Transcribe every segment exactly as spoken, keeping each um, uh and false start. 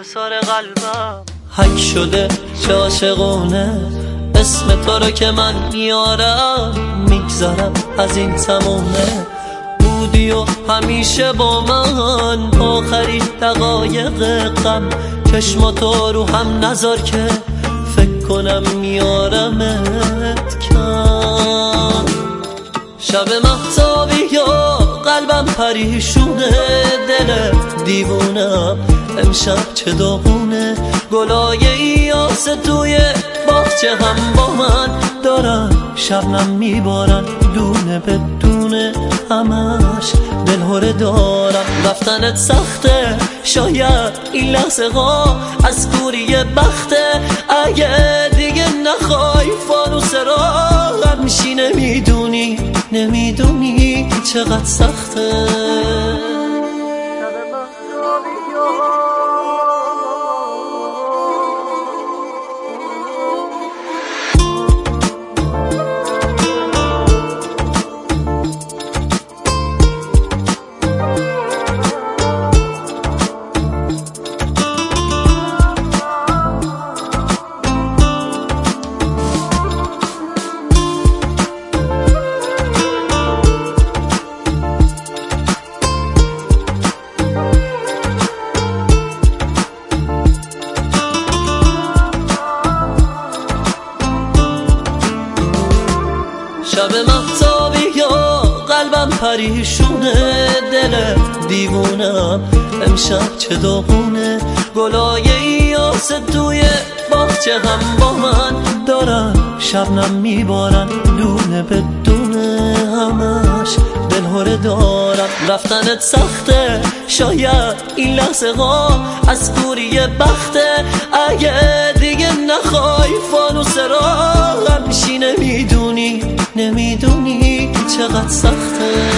حصار قلبم حک شده چه عاشقونه، اسم تو رو که من میارم میگذرم از این تمومه. بودی و همیشه با من آخری دقایق غم، چشماتو رو هم نذار که فکر کنم میارمت کم. شب مهتابی یا قلبم پریشونه، دل دیوونم امشب چه داغونه. گلای یاس توی باغچه هم با من دارن، شبنم میبارن دونه به دونه، همش دلهوره دارم. رفتنت سخته، شاید این لحظه ها از کوری بخته. اگه دیگه نخوای فانوس راهم میشی، نمیدونی نمیدونی چقدر سخته. شب مهتابی یا قلبم پریشونه، دل دیوونم امشب چه داغونه. گلای یاس توی باغچه هم با من دارن، شبنم میبارن دونه به دونه، همش دلهوره دارم. رفتنت سخته، شاید این لحظه ها از کوری بخته. اگه دیگه نخوای فانوس راهم میشی، نمیدونی نمیدونی چقدر سخته.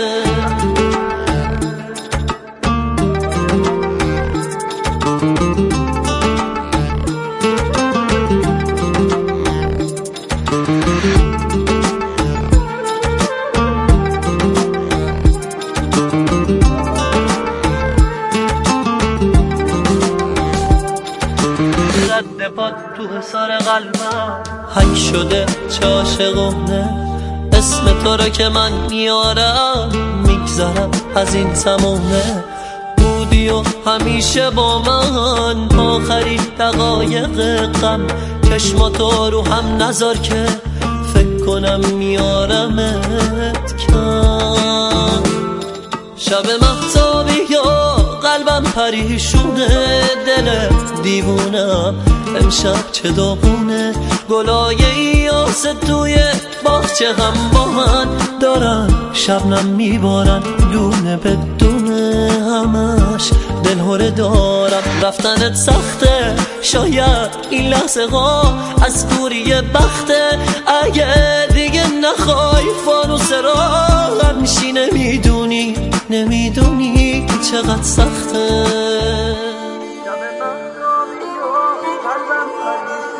رد پاد تو حصار قلبم حک شده چه عاشقونه، اسم تو رو که من میارم میگذرم از این تمومه. بودی و همیشه با من آخری دقایق غم، چشماتو رو هم نذار که فکر کنم میارمت کم. شب مهتابی یا قلبم پریشونه، دل دیوونم امشب چه داغونه. گلای یاس توی باغچه هم با من دارن، شبنم میبارن دونه به دونه، همش دلهوره دارم. رفتنت سخته، شاید این لحظه ها از کوری بخته. اگه دیگه نخوای فانوس راهم میشی، نمیدونی نمیدونی چقدر سخته.